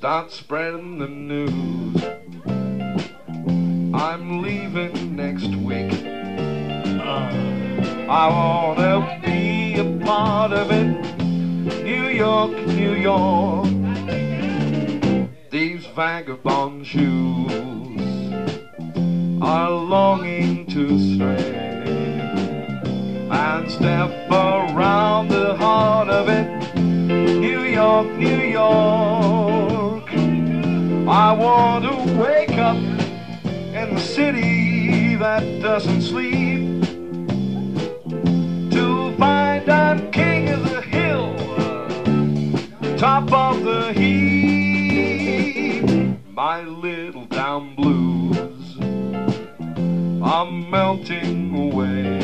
start spreading the news. I'm leaving next week. I wanna be a part of it. New York, New York. These vagabond shoes are longing to stray and step around the heart of it. New York, New York. I want to wake up in the city that doesn't sleep, to find I'm king of the hill, top of the heap. My little town blues are melting away.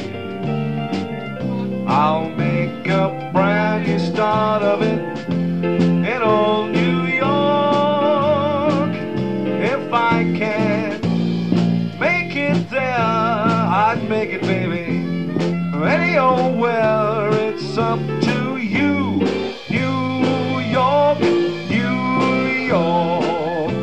I'll make a brand new start of it in old New York. If I can make it there, I'd make it, baby, any old where. It's up to you, New York, New York.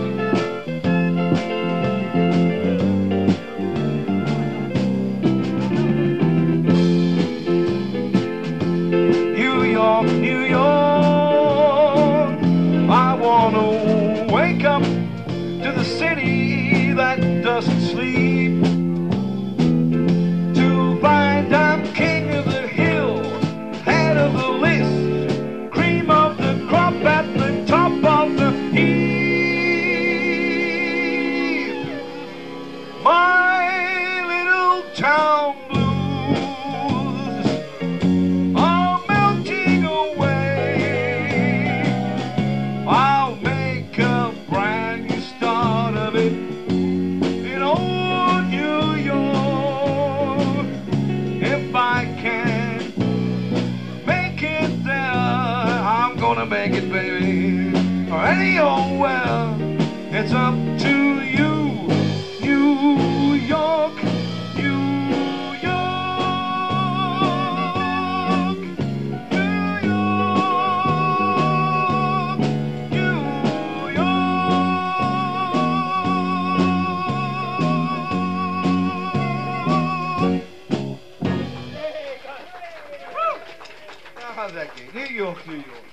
New York, New York. I wanna wake up to the city that doesn't sleep, to find I'm king of the hill, head of the list, cream of the crop at the top of the heap. My little town blues are melting away. I'll make a brand new start of it in old New York. If I can make it there, I'm gonna make it, baby, or any old where. It's up to you, New York, New York, New York, New York. How's that, New York, New York.